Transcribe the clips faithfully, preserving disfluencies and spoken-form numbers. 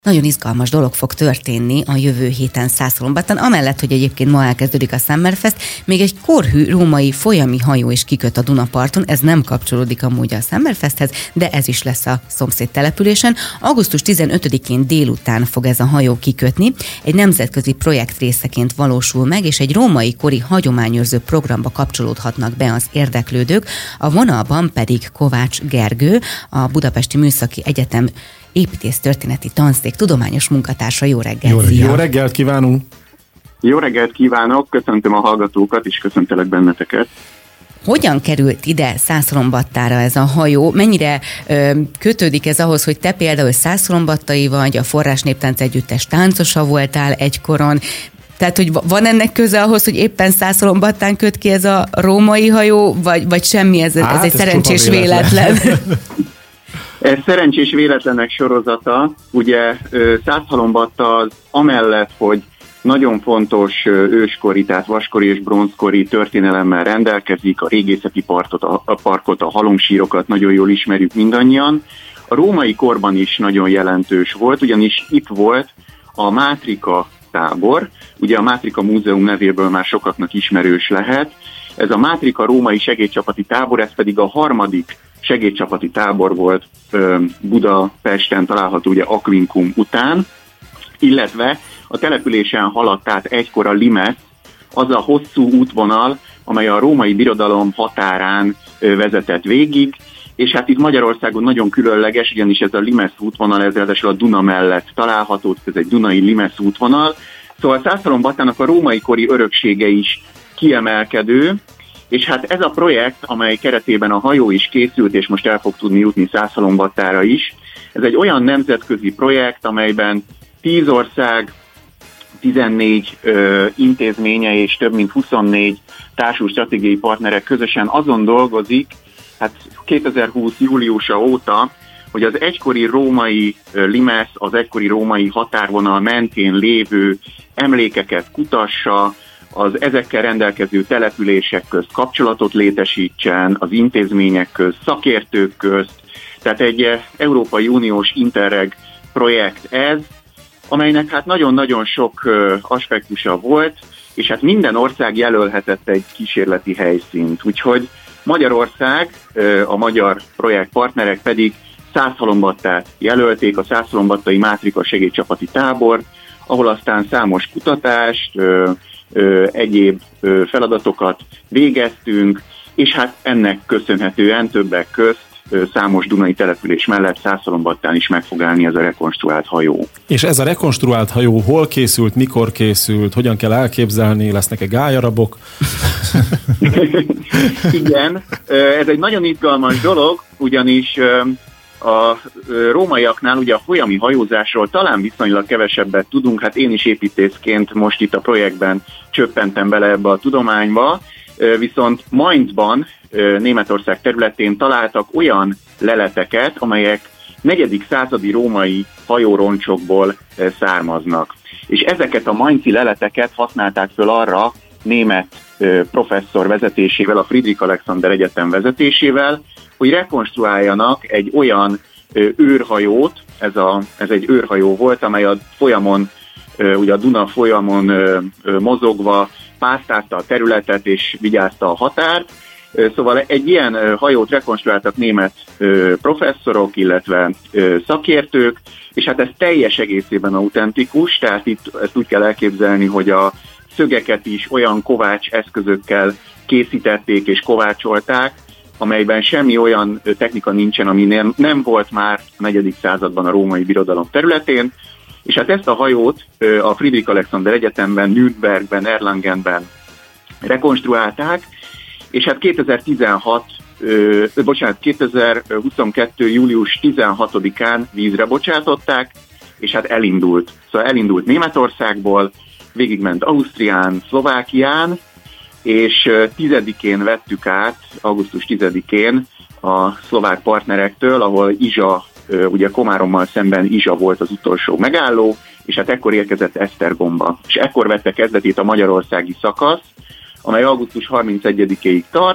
Nagyon izgalmas dolog fog történni a jövő héten Szászolombattan, amellett, hogy egyébként ma elkezdődik a Summerfest, még egy korhű római folyami hajó is kiköt a Dunaparton, ez nem kapcsolódik amúgy a Summerfesthez, de ez is lesz a szomszéd településen. augusztus tizenötödikén délután fog ez a hajó kikötni, egy nemzetközi projekt részeként valósul meg, és egy római kori hagyományőrző programba kapcsolódhatnak be az érdeklődők, a vonalban pedig Kovács Gergő, a Budapesti Műszaki Egyetem építésztörténeti tanszék tudományos munkatársa. Jó reggelt! Jó, jó reggelt kívánunk! Jó reggelt kívánok, köszöntöm a hallgatókat, és köszöntelek benneteket. Hogyan került ide Szászolombattára ez a hajó? Mennyire ö, kötődik ez ahhoz, hogy te például szászolombattai vagy, a Forrás Néptánc Együttes táncosa voltál egykoron? Tehát, hogy van ennek köze ahhoz, hogy éppen Szászolombattán köt ki ez a római hajó, vagy, vagy semmi, ez, hát, ez egy ez szerencsés véletlen? véletlen. Ez szerencsés véletlenek sorozata. Ugye Szászhalombatta az amellett, hogy nagyon fontos őskori, tehát vaskori és bronzkori történelemmel rendelkezik, a régészeti parkot, a, a parkot, a halomsírokat nagyon jól ismerjük mindannyian. A római korban is nagyon jelentős volt, ugyanis itt volt a Mátrika tábor, ugye a Mátrika Múzeum nevéből már sokaknak ismerős lehet. Ez a Mátrika római segédcsapati tábor, ez pedig a harmadik segédcsapati tábor volt Budapesten, található ugye Aquincum után, illetve a településen haladt át egykor a Limes, az a hosszú útvonal, amely a római birodalom határán vezetett végig, és hát itt Magyarországon nagyon különleges, ugyanis ez a Limes útvonal, ez ráadásul a Duna mellett található, ez egy dunai Limes útvonal, szóval Szászhalombattának a római kori öröksége is kiemelkedő, és hát ez a projekt, amely keretében a hajó is készült, és most el fog tudni jutni Szászhalombattára is, ez egy olyan nemzetközi projekt, amelyben tíz ország, tizennégy ö, intézménye és több mint huszonnégy társul stratégiai partnerek közösen azon dolgozik, hát kétezer-húsz júliusa óta, hogy az egykori római Limes, az egykori római határvonal mentén lévő emlékeket kutassa, az ezekkel rendelkező települések közt kapcsolatot létesítsen, az intézmények közt, szakértők közt. Tehát egy Európai Uniós Interreg projekt ez, amelynek hát nagyon-nagyon sok aspektusa volt, és hát minden ország jelölhetett egy kísérleti helyszínt. Úgyhogy Magyarország, a magyar projektpartnerek pedig Szászhalombattát jelölték, a Szászhalombattai Mátrika segédcsapati tábor, ahol aztán számos kutatást, Ö, egyéb ö, feladatokat végeztünk, és hát ennek köszönhetően többek közt ö, számos dunai település mellett Szászhalombattán is meg fog állni ez a rekonstruált hajó. És ez a rekonstruált hajó hol készült, mikor készült, hogyan kell elképzelni, lesznek-e gályarabok? Igen, ez egy nagyon izgalmas dolog, ugyanis a rómaiaknál ugye a folyami hajózásról talán viszonylag kevesebbet tudunk, hát én is építészként most itt a projektben csöppentem bele ebbe a tudományba, viszont Mainzban, Németország területén találtak olyan leleteket, amelyek negyedik századi római hajóroncsokból származnak. És ezeket a mainzi leleteket használták föl arra német professzor vezetésével, a Friedrich Alexander Egyetem vezetésével, hogy rekonstruáljanak egy olyan ö, őrhajót, ez, a, ez egy őrhajó volt, amely a folyamon, ö, ugye a Duna folyamon ö, ö, mozogva pásztázta a területet és vigyázta a határt. Ö, szóval egy ilyen ö, hajót rekonstruáltak német ö, professzorok, illetve ö, szakértők, és hát ez teljes egészében autentikus, tehát itt ezt úgy kell elképzelni, hogy a szögeket is olyan kovács eszközökkel készítették és kovácsolták, amelyben semmi olyan technika nincsen, ami nem, nem volt már a negyedik században a római birodalom területén, és hát ezt a hajót a Friedrich Alexander Egyetemben, Nürnbergben, Erlangenben rekonstruálták, és hát kétezer-tizenhat, ö, bocsánat, kétezer-huszonkettő. július tizenhatodikán vízre bocsátották, és hát elindult. Szóval elindult Németországból, végigment Ausztrián, Szlovákián, és tizedikén vettük át, augusztus tizedikén a szlovák partnerektől, ahol Izsa, ugye Komárommal szemben Izsa volt az utolsó megálló, és hát ekkor érkezett Esztergomba. És ekkor vette kezdetét a magyarországi szakasz, amely augusztus harmincegyedikéig tart,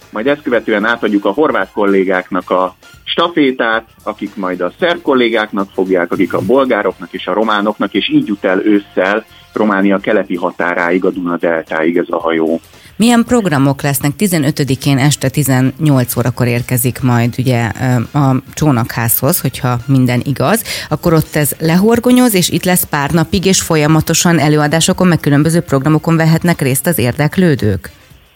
majd ezt követően átadjuk a horvát kollégáknak a stafétát, akik majd a szerb kollégáknak fogják, akik a bolgároknak és a románoknak, és így jut el ősszel Románia keleti határáig, a Duna-deltáig ez a hajó. Milyen programok lesznek? tizenötödikén este tizennyolc órakor érkezik majd ugye a csónakházhoz, hogyha minden igaz, akkor ott ez lehorgonyoz, és itt lesz pár napig, és folyamatosan előadásokon, meg különböző programokon vehetnek részt az érdeklődők?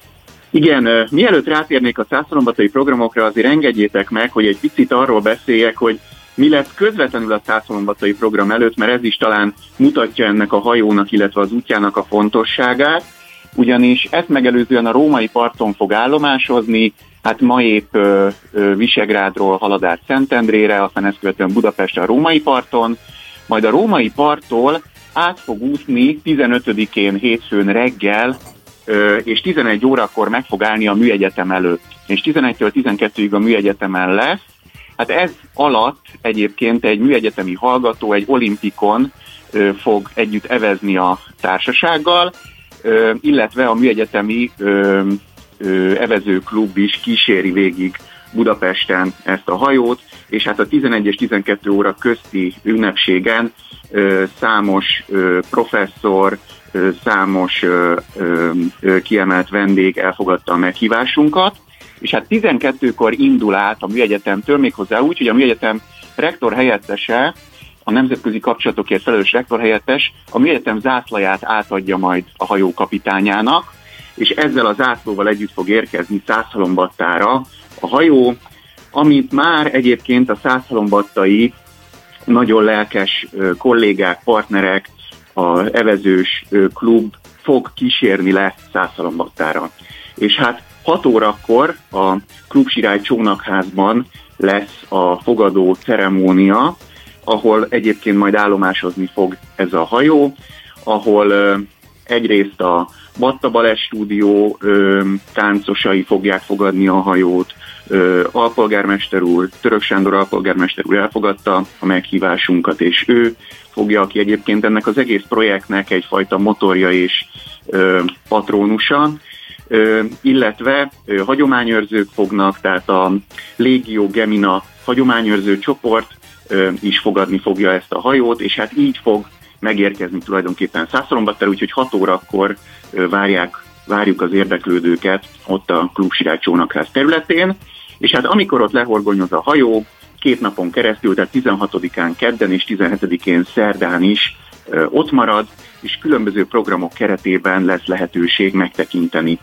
Igen, mielőtt rátérnék a Szászhalombattai programokra, azért engedjétek meg, hogy egy picit arról beszéljek, hogy mi lesz közvetlenül a Szászhalombattai program előtt, mert ez is talán mutatja ennek a hajónak, illetve az útjának a fontosságát, ugyanis ezt megelőzően a római parton fog állomásozni, hát ma épp ö, ö, Visegrádról halad át Szentendrére, aztán ezt követően Budapestre a római parton, majd a római parttól át fog úszni tizenötödikén hétfőn reggel, ö, és tizenegy órakor meg fog állni a műegyetem előtt, és tizenegytől tizenkettőig a műegyetemen lesz. Hát ez alatt egyébként egy műegyetemi hallgató egy olimpikon ö, fog együtt evezni a társasággal, Ö, illetve a műegyetemi ö, ö, evezőklub is kíséri végig Budapesten ezt a hajót, és hát a tizenegy és tizenkettő óra közti ünnepségen ö, számos ö, professzor, ö, számos ö, ö, ö, kiemelt vendég elfogadta a meghívásunkat, és hát tizenkettőkor indul át a műegyetemtől, méghozzá úgy, hogy a műegyetem rektor helyettese, a nemzetközi kapcsolatokért felelős rektor helyettes a műegyetem zászlaját átadja majd a hajó kapitányának, és ezzel a zászlóval együtt fog érkezni Szászhalombattára a hajó, amit már egyébként a szászhalombattai nagyon lelkes kollégák, partnerek, az evezős klub fog kísérni le Szászhalombattára. És hát hat órakor a Klubsirály csónakházban lesz a fogadó ceremónia, ahol egyébként majd állomásozni fog ez a hajó, ahol ö, egyrészt a Batta Balett Stúdió ö, táncosai fogják fogadni a hajót, ö, alpolgármester úr, Török Sándor alpolgármester úr elfogadta a meghívásunkat, és ő fogja, aki egyébként ennek az egész projektnek egyfajta motorja és ö, patrónusa, ö, illetve ö, hagyományőrzők fognak, tehát a Légió Gemina hagyományőrző csoport is fogadni fogja ezt a hajót, és hát így fog megérkezni tulajdonképpen Szászhalombattára, úgyhogy hat órakor várják, várjuk az érdeklődőket ott a Klubsirály csónakház területén, és hát amikor ott lehorgonyoz a hajó, két napon keresztül, tehát tizenhatodikán kedden és tizenhetedikén szerdán is ott marad, és különböző programok keretében lesz lehetőség megtekinteni.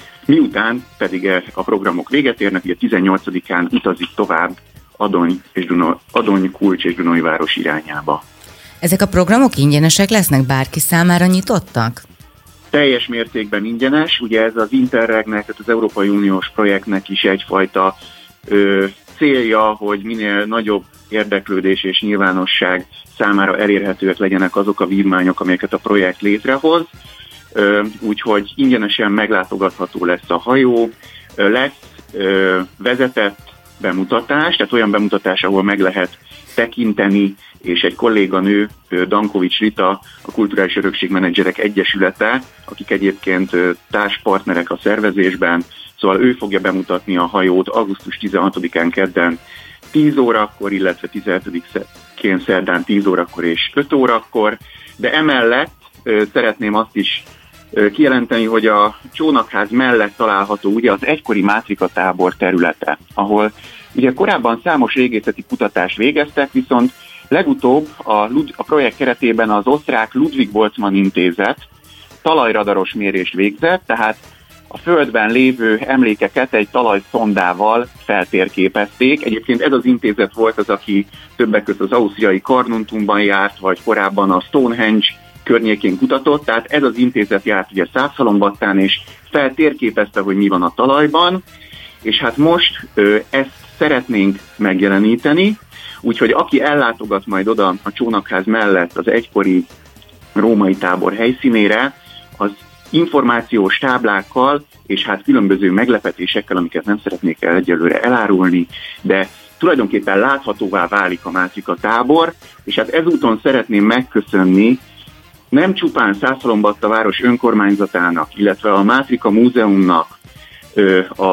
Miután pedig a programok véget érnek, ugye tizennyolcadikán utazik tovább Adony, és Duna, Adony, Kulcs és Dunajváros irányába. Ezek a programok ingyenesek lesznek, bárki számára nyitottak? Teljes mértékben ingyenes, ugye ez az Interregnek, tehát az Európai Uniós projektnek is egyfajta ö, célja, hogy minél nagyobb érdeklődés és nyilvánosság számára elérhetőek legyenek azok a vívmányok, amelyeket a projekt létrehoz. Ö, úgyhogy ingyenesen meglátogatható lesz a hajó, ö, lesz ö, vezetett bemutatás, tehát olyan bemutatás, ahol meg lehet tekinteni, és egy kolléganő, Dankovics Rita, a Kulturális Örökségmenedzserek Egyesülete, akik egyébként társpartnerek a szervezésben, szóval ő fogja bemutatni a hajót augusztus tizenhatodikán kedden tíz órakor, illetve tizenhetedikén szerdán tíz órakor és öt órakor, de emellett szeretném azt is kijelenteni, hogy a csónakház mellett található ugye az egykori Mátrika tábor területe, ahol ugye korábban számos régészeti kutatást végeztek, viszont legutóbb a, Lud- a projekt keretében az osztrák Ludwig Boltzmann intézet talajradaros mérést végzett, tehát a földben lévő emlékeket egy talajszondával feltérképezték. Egyébként ez az intézet volt az, aki többek között az ausztriai Carnuntumban járt, vagy korábban a Stonehenge környékén kutatott, tehát ez az intézet járt ugye Szászhalombattán, és feltérképezte, hogy mi van a talajban, és hát most ö, ezt szeretnénk megjeleníteni, úgyhogy aki ellátogat majd oda a csónakház mellett az egykori római tábor helyszínére, az információs táblákkal és hát különböző meglepetésekkel, amiket nem szeretnék el egyelőre elárulni, de tulajdonképpen láthatóvá válik a Mátrika tábor, és hát ezúton szeretném megköszönni nem csupán Szászhalombatta város önkormányzatának, illetve a Mátrika Múzeumnak, a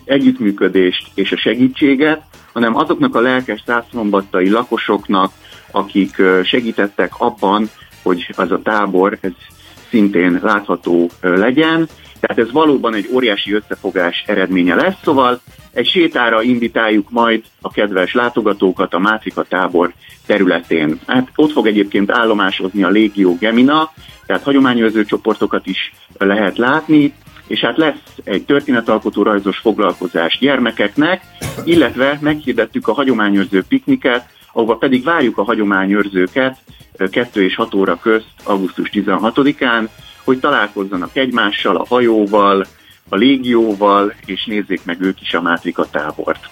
együttműködést és a segítséget, hanem azoknak a lelkes szászhalombattai lakosoknak, akik segítettek abban, hogy az a tábor ez szintén látható legyen. Tehát ez valóban egy óriási összefogás eredménye lesz, szóval egy sétára invitáljuk majd a kedves látogatókat a Mátrika tábor területén. Hát ott fog egyébként állomásozni a Légió Gemina, tehát hagyományőrző csoportokat is lehet látni, és hát lesz egy történetalkotó rajzos foglalkozás gyermekeknek, illetve meghirdettük a hagyományőrző pikniket, ahova pedig várjuk a hagyományőrzőket kettő és hat óra közt augusztus tizenhatodikán, hogy találkozzanak egymással, a hajóval, a légióval, és nézzék meg ők is a Mátrika tábort.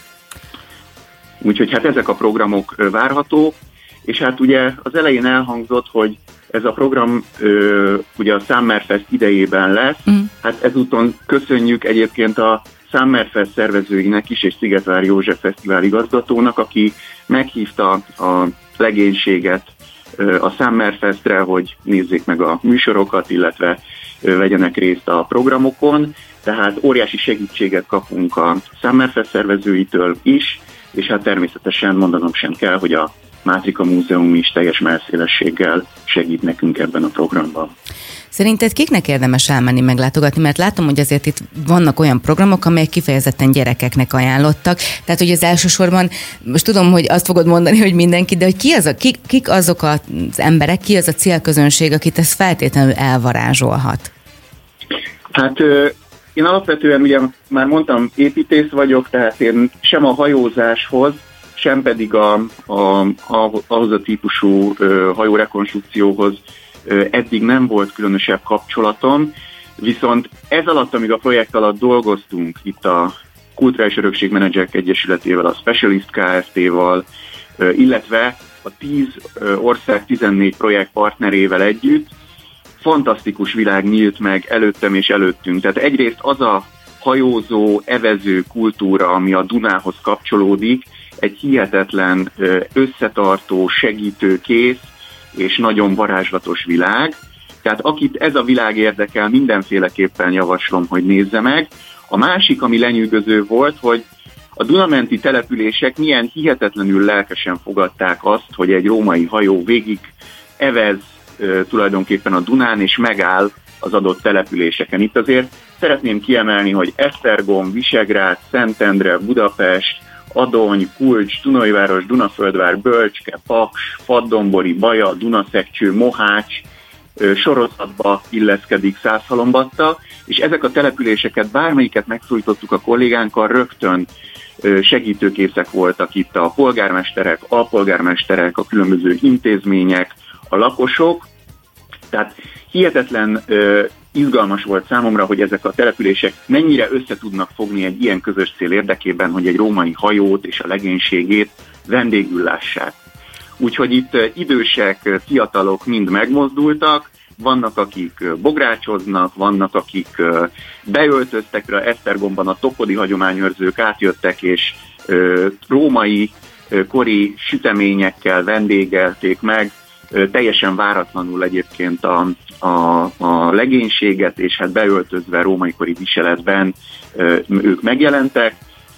Úgyhogy hát ezek a programok várhatók, és hát ugye az elején elhangzott, hogy ez a program ö, ugye a Summerfest idejében lesz, mm. hát ezúton köszönjük egyébként a Summerfest szervezőinek is, és Szigetvár József fesztivál igazgatónak, aki meghívta a legénységet ö, a Summerfestre, hogy nézzék meg a műsorokat, illetve ö, vegyenek részt a programokon, tehát óriási segítséget kapunk a Summerfest szervezőitől is, és hát természetesen mondanom sem kell, hogy a Mátrika Múzeum is teljes mellszélességgel segít nekünk ebben a programban. Szerinted kiknek érdemes elmenni meglátogatni? Mert látom, hogy azért itt vannak olyan programok, amelyek kifejezetten gyerekeknek ajánlottak. Tehát, hogy az elsősorban, most tudom, hogy azt fogod mondani, hogy mindenki, de hogy ki az a, kik, kik azok az emberek, ki az a célközönség, akit ez feltétlenül elvarázsolhat? Hát én alapvetően ugye már mondtam, építész vagyok, tehát én sem a hajózáshoz, sem pedig a, a, a, ahhoz a típusú ö, hajórekonstrukcióhoz ö, eddig nem volt különösebb kapcsolatom, viszont ez alatt, amíg a projekt alatt dolgoztunk itt a Kulturális Örökség Menedzserek Egyesületével, a Specialist Kft-val, ö, illetve a tíz ö, ország tizennégy projekt partnerével együtt, fantasztikus világ nyílt meg előttem és előttünk. Tehát egyrészt az a hajózó, evező kultúra, ami a Dunához kapcsolódik, egy hihetetlen összetartó, segítőkész és nagyon varázslatos világ. Tehát akit ez a világ érdekel, mindenféleképpen javaslom, hogy nézze meg. A másik, ami lenyűgöző volt, hogy a dunamenti települések milyen hihetetlenül lelkesen fogadták azt, hogy egy római hajó végig evez tulajdonképpen a Dunán, és megáll az adott településeken. Itt azért szeretném kiemelni, hogy Esztergom, Visegrád, Szentendre, Budapest, Adony, Kulcs, Dunajváros, Dunaföldvár, Bölcske, Paks, Faddombori, Baja, Dunaszekcső, Mohács sorozatba illeszkedik Szászhalombatta, és ezek a településeket, bármelyiket megszólítottuk a kollégánkkal, rögtön segítőkészek voltak itt a polgármesterek, alpolgármesterek, a különböző intézmények, a lakosok. Tehát hihetetlen izgalmas volt számomra, hogy ezek a települések mennyire össze tudnak fogni egy ilyen közös cél érdekében, hogy egy római hajót és a legénységét vendégül lássák. Úgyhogy itt idősek, fiatalok mind megmozdultak, vannak, akik bográcsoznak, vannak, akik beöltöztek rá, Esztergomban a topodi hagyományőrzők átjöttek, és római kori süteményekkel vendégelték meg, teljesen váratlanul egyébként a, a, a legénységet, és hát beöltözve római kori viseletben ők megjelentek,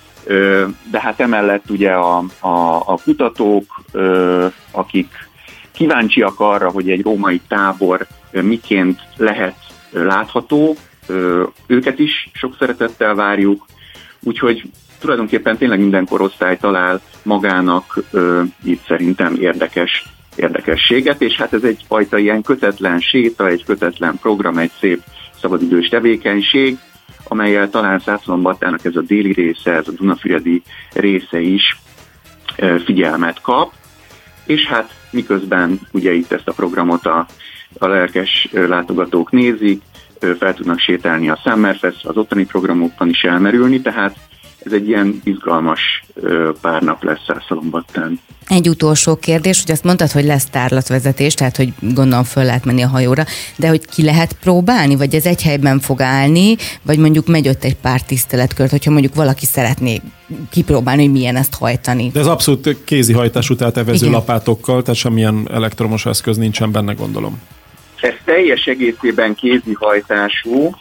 de hát emellett ugye a, a, a kutatók, akik kíváncsiak arra, hogy egy római tábor miként lehet látható, őket is sok szeretettel várjuk, úgyhogy tulajdonképpen tényleg minden korosztály talál magának itt szerintem érdekes érdekességet, és hát ez egyfajta ilyen kötetlen séta, egy kötetlen program, egy szép szabadidős tevékenység, amellyel talán Szászhalombattának ez a déli része, ez a dunafüredi része is figyelmet kap, és hát miközben ugye itt ezt a programot a, a lelkes látogatók nézik, fel tudnak sétálni a Summerfest, az ottani programokban is elmerülni, tehát ez egy ilyen izgalmas pár nap lesz Szászhalombattán. Egy utolsó kérdés, hogy azt mondtad, hogy lesz tárlatvezetés, tehát hogy gondolom föl lehet menni a hajóra, de hogy ki lehet próbálni, vagy ez egy helyben fog állni, vagy mondjuk megy ott egy pár tiszteletkört, hogyha mondjuk valaki szeretné kipróbálni, hogy milyen ezt hajtani. De ez abszolút kézi hajtású, tehát evező lapátokkal, tehát semmilyen elektromos eszköz nincsen benne, gondolom. Ez teljes egészében kézi hajtású,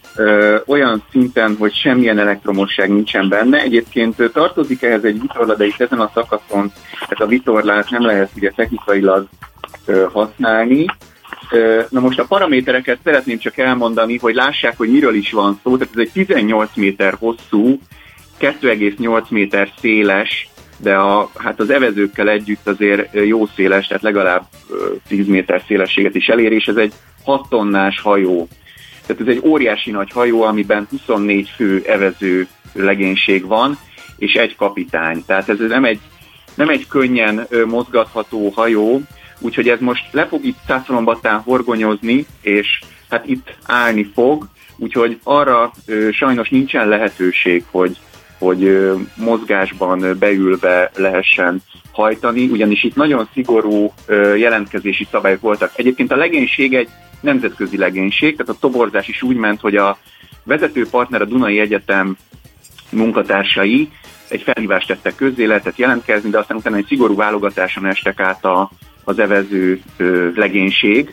ö, olyan szinten, hogy semmilyen elektromosság nincsen benne. Egyébként tartozik ehhez egy vitorla, de itt ezen a szakaszon ez a vitorlát nem lehet ugye technikailag ö, használni. Ö, na most a paramétereket szeretném csak elmondani, hogy lássák, hogy miről is van szó. Tehát ez egy tizennyolc méter hosszú, kettő egész nyolc méter széles, de a, hát az evezőkkel együtt azért jó széles, tehát legalább tíz méter szélességet is elér, és ez egy hat tonnás hajó. Tehát ez egy óriási nagy hajó, amiben huszonnégy fő evező legénység van, és egy kapitány. Tehát ez nem egy, nem egy könnyen mozgatható hajó, úgyhogy ez most le fog itt Szászhalombattán horgonyozni, és hát itt állni fog, úgyhogy arra ö, sajnos nincsen lehetőség, hogy hogy mozgásban beülve lehessen hajtani, ugyanis itt nagyon szigorú jelentkezési szabályok voltak. Egyébként a legénység egy nemzetközi legénység, tehát a toborzás is úgy ment, hogy a vezető partner, a Dunai Egyetem munkatársai egy felhívást tettek közzé, lehetett jelentkezni, de aztán utána egy szigorú válogatáson estek át a, az evező legénység.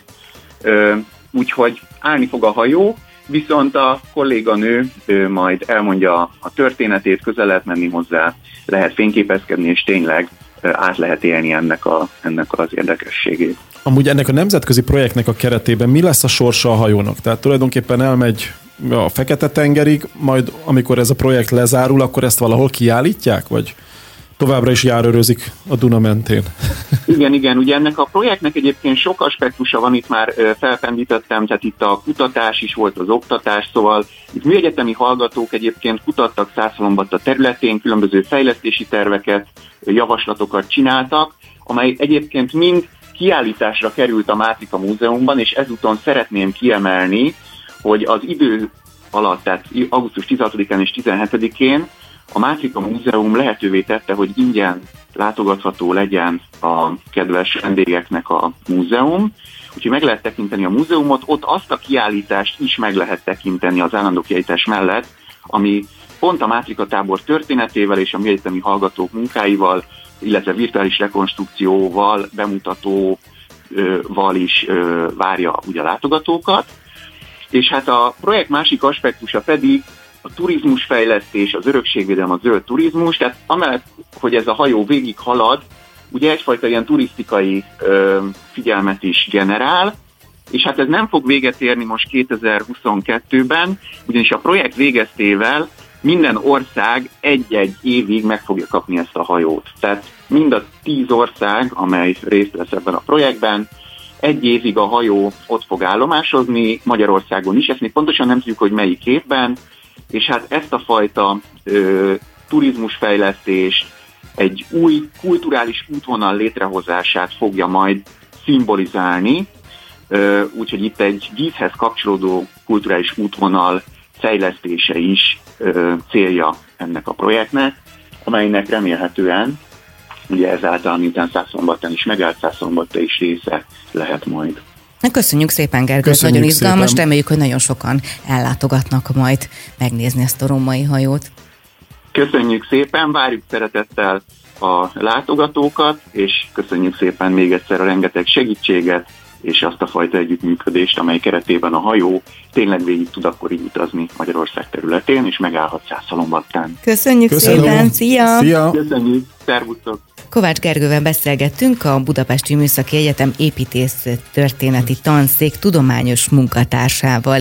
Úgyhogy állni fog a hajó, viszont a kolléganő ő majd elmondja a történetét, közel lehet menni hozzá, lehet fényképezkedni, és tényleg át lehet élni ennek, a, ennek az érdekességét. Amúgy ennek a nemzetközi projektnek a keretében mi lesz a sorsa a hajónak? Tehát tulajdonképpen elmegy a Fekete-tengerig, majd amikor ez a projekt lezárul, akkor ezt valahol kiállítják, vagy továbbra is járőrözik a Duna mentén? Igen, igen, ugye ennek a projektnek egyébként sok aspektusa van, itt már felpendítettem, tehát itt a kutatás is volt, az oktatás, szóval itt műegyetemi hallgatók egyébként kutattak Szászhalombatta területén, különböző fejlesztési terveket, javaslatokat csináltak, amely egyébként mind kiállításra került a Mátrika Múzeumban, és ezúton szeretném kiemelni, hogy az idő alatt, tehát augusztus tizenhatodikán és tizenhetedikén a Mátrika Múzeum lehetővé tette, hogy ingyen látogatható legyen a kedves vendégeknek a múzeum, úgyhogy meg lehet tekinteni a múzeumot, ott azt a kiállítást is meg lehet tekinteni az állandó kiállítás mellett, ami pont a Mátrika tábor történetével és a műegyetemi hallgatók munkáival, illetve virtuális rekonstrukcióval, bemutatóval is várja ugye a látogatókat. És hát a projekt másik aspektusa pedig a turizmusfejlesztés, az örökségvédelem, a zöld turizmus, tehát amellett, hogy ez a hajó végig halad, ugye egyfajta ilyen turisztikai ö, figyelmet is generál, és hát ez nem fog véget érni most kétezer-huszonkettőben, ugyanis a projekt végeztével minden ország egy-egy évig meg fogja kapni ezt a hajót. Tehát mind a tíz ország, amely részt vesz ebben a projektben, egy évig a hajó ott fog állomásozni, Magyarországon is, ezt még pontosan nem tudjuk, hogy melyik évben, és hát ezt a fajta ö, turizmusfejlesztést, egy új kulturális útvonal létrehozását fogja majd szimbolizálni, ö, úgyhogy itt egy vízhez kapcsolódó kulturális útvonal fejlesztése is ö, célja ennek a projektnek, amelynek remélhetően ugye ezáltal, miután Szászhalombattán is megállt, Szászhalombatta is része lehet majd. Köszönjük szépen, Gergő, ez nagyon izgalmas, szépen. Reméljük, hogy nagyon sokan ellátogatnak majd megnézni ezt a római hajót. Köszönjük szépen, várjuk szeretettel a látogatókat, és köszönjük szépen még egyszer a rengeteg segítséget, és azt a fajta együttműködést, amely keretében a hajó tényleg végig tud akkor így utazni Magyarország területén, és megállhat Szászhalombattán. Köszönjük Köszönöm. szépen, szia! Szia! Köszönjük, szervusztok! Kovács Gergővel beszélgettünk, a Budapesti Műszaki Egyetem építész történeti tanszék tudományos munkatársával.